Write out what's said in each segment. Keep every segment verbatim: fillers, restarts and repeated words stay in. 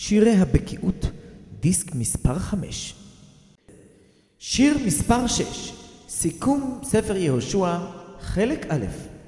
שירי הבקיאות, דיסק מספר חמש. שיר מספר שש, סיכום ספר יהושע, חלק א'.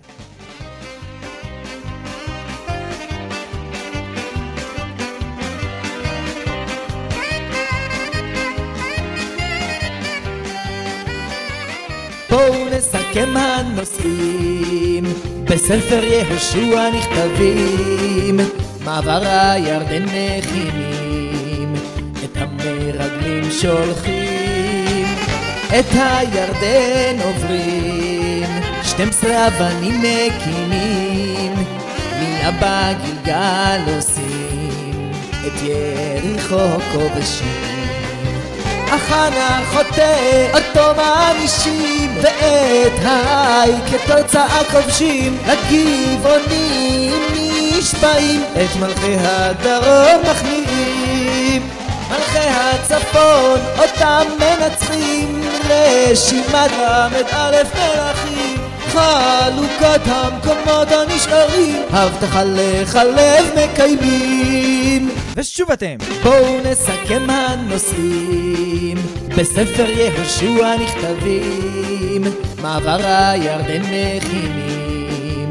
בואו נסכם הנושאים, בספר יהושע נכתבים, מעבר הירדן מכינים, את המרגלים שולחים, את הירדן עוברים, שתים עשרה אבנים מקימים, מילה בגלגל עושים, את יריחו כובשים. החנה חוטא אותו מענישים, ואת האי כתוצאה כובשים, לגבעונים נשבעים, את מלכי הדרום מכניעים, מלכי הצפון אותם מנצחים, רשימת למד א' מלכים, חלוקת המקומות הנשארים, הבטחה לחלב מקיימים. ושוב אתם. בואו נסכם הנושאים, בספר יהושע נכתבים, מעבר הירדן מכינים,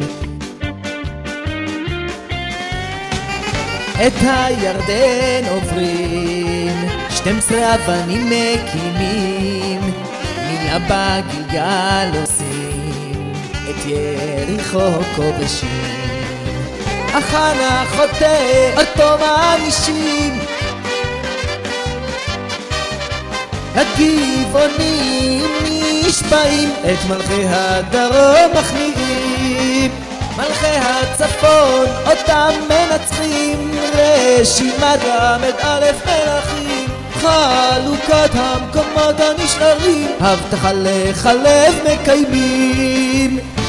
את הירדן עוברים, שתים עשרה אבנים מקימים, מילה בגלגל עושים, את יריחו כובשים. החנה חוטא אותו מענישים, הגבעונים נשבעים, את מלכי הדרום מכניעים, מלכי הצפון אותם מנצחים, רשימת למד א' מלכים, חלוקת המקומות הנשארים, הבטחה לחלב מקיימים.